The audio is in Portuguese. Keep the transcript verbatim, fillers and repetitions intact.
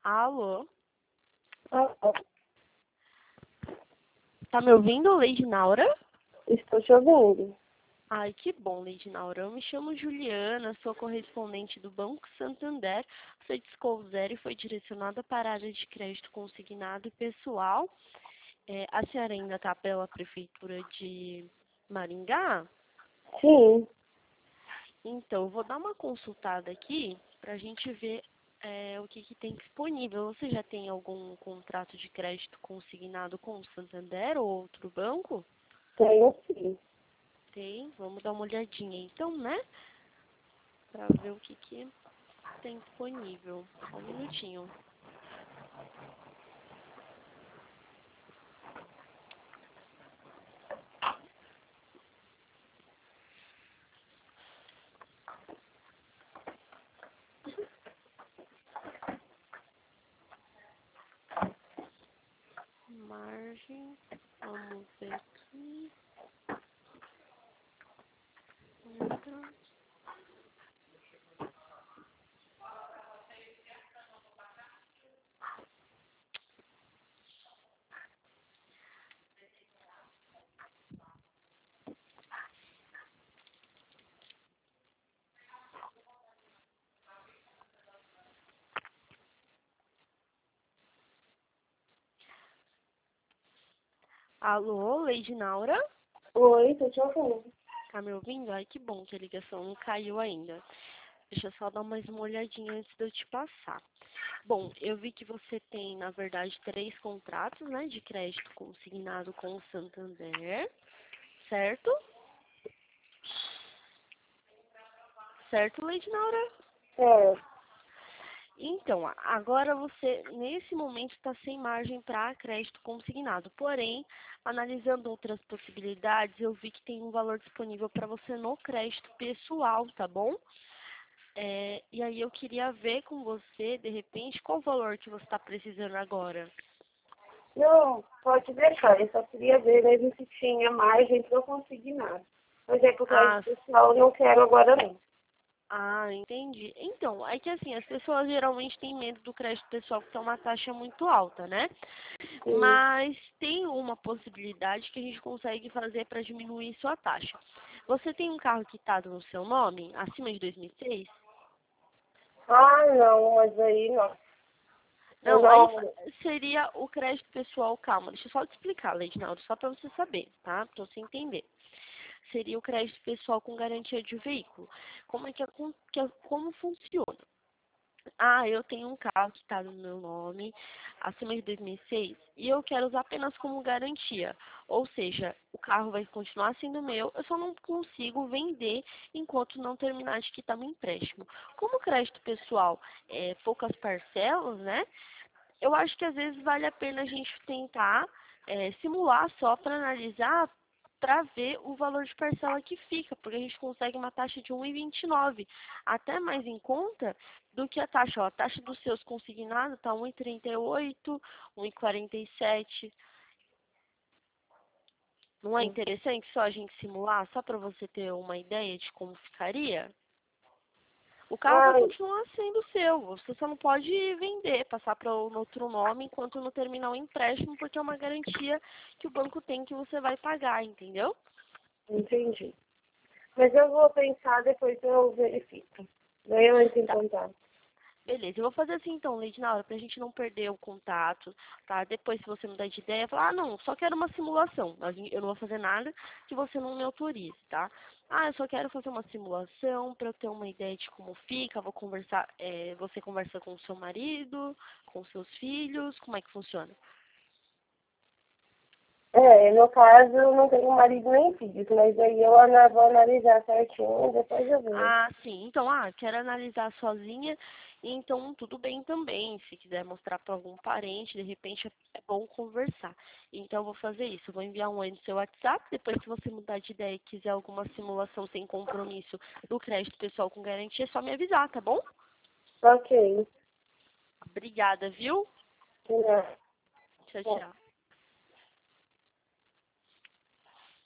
Alô? Ah, ah, Tá me ouvindo, Lady Naura? estou te ouvindo. Ai, que bom, Lady Naura. Eu me chamo Juliana, sou correspondente do Banco Santander. Você discou zero e foi direcionada para a área de crédito consignado e pessoal. É, a senhora ainda está pela Prefeitura de Maringá? Sim, Então, eu vou dar uma consultada aqui para a gente ver é, o que, que tem disponível. Você já tem algum contrato de crédito consignado com o Santander ou outro banco? tenho sim. Tem, vamos dar uma olhadinha então, né? Pra ver o que, que tem disponível. Só um minutinho. Margem, vamos ver aqui. Entra. Alô, Lady Naura? Oi, estou te ouvindo. Tá me ouvindo? Ai, que bom que a ligação não caiu ainda. Deixa eu só dar mais uma olhadinha antes de eu te passar. Bom, eu vi que você tem, na verdade, três contratos, né, de crédito consignado com o Santander, certo? Certo, Lady Naura? É, Então, a- agora você, nesse momento, está sem margem para crédito consignado. Porém, analisando outras possibilidades, eu vi que tem um valor disponível para você no crédito pessoal, tá bom? É, e aí eu queria ver com você, de repente, qual o valor que você está precisando agora. não, pode deixar. Eu só queria ver mesmo se tinha margem para eu conseguir nada. Mas é porque Ah, o pessoal eu não quero agora não. ah, entendi. Então, é que assim, as pessoas geralmente têm medo do crédito pessoal, que é uma taxa muito alta, né? Sim. Mas tem uma possibilidade que a gente consegue fazer para diminuir sua taxa. Você tem um carro quitado no seu nome, acima de dois mil e seis? Ah, não, mas aí não. Eu Não, aí fa- não. seria o crédito pessoal, calma, deixa eu só te explicar, Leidinaldo, só para você saber, tá? Para você entender. Seria o crédito pessoal com garantia de veículo. Como é que, acon- que como funciona? Ah, eu tenho um carro que está no meu nome, acima de dois mil e seis, e eu quero usar apenas como garantia. Ou seja, o carro vai continuar sendo meu, eu só não consigo vender enquanto não terminar de quitar meu empréstimo. Como o crédito pessoal é poucas parcelas, né? Eu acho que às vezes vale a pena a gente tentar é, simular só para analisar, para ver o valor de parcela que fica, porque a gente consegue uma taxa de um vírgula vinte e nove, até mais em conta do que a taxa. Ó, a taxa dos seus consignados está um vírgula trinta e oito, um vírgula quarenta e sete. Não é interessante só a gente simular, só para você ter uma ideia de como ficaria? O carro vai Ai, continuar sendo seu. Você só não pode vender, passar para um outro nome enquanto não terminar o empréstimo, porque é uma garantia que o banco tem que você vai pagar, entendeu? entendi. Mas eu vou pensar, depois eu verifico. Daí eu entro em Tá, contato. beleza. Eu vou fazer assim então, Leide, na hora, pra gente não perder o contato, tá? Depois, se você mudar de ideia, falar, ah, não, só quero uma simulação. A gen- Eu não vou fazer nada que você não me autorize, tá? Ah, eu só quero fazer uma simulação para eu ter uma ideia de como fica. Vou conversar, é, você conversa com o seu marido, com seus filhos, como é que funciona? É, no caso, eu não tenho marido nem filhos, mas aí eu ana- vou analisar certinho, depois eu vejo. Ah, sim. Então, ah, quero analisar sozinha, então tudo bem também. Se quiser mostrar para algum parente, de repente é é bom conversar. Então, eu vou fazer isso. Eu vou enviar um oi no seu WhatsApp. Depois, se você mudar de ideia e quiser alguma simulação sem compromisso do crédito pessoal com garantia, é só me avisar, tá bom? Ok. Obrigada, viu? Não. Tchau, tchau.